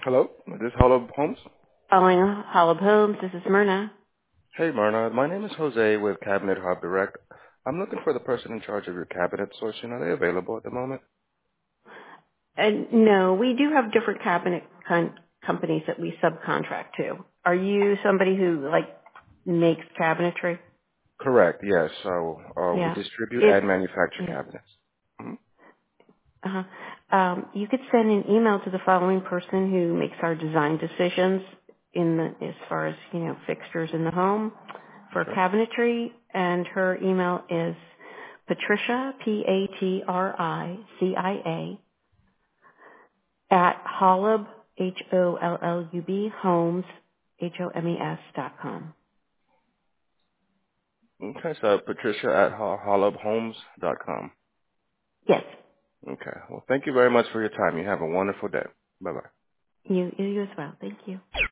Hello, is this Hollow Homes? Following Holub Homes, this is Myrna. Hey, Myrna. My name is Jose with Cabinet Hub Direct. I'm looking for the person in charge of your cabinet sourcing. Are they available at the moment? And no, we do have different companies that we subcontract to. Are you somebody who makes cabinetry? Correct, yes. So we Yeah. distribute If and manufacture yeah. cabinets. Mhm. Uh-huh. You could send an email to the following person who makes our design decisions as far as fixtures in the home for Okay. cabinetry, and her email is Patricia Patricia at Hollub Hollub Homes Homes.com. Okay, so Patricia at hollowhomes.com. Yes, Okay. Well, thank you very much for your time. You have a wonderful day. Bye-bye. you as well. Thank you.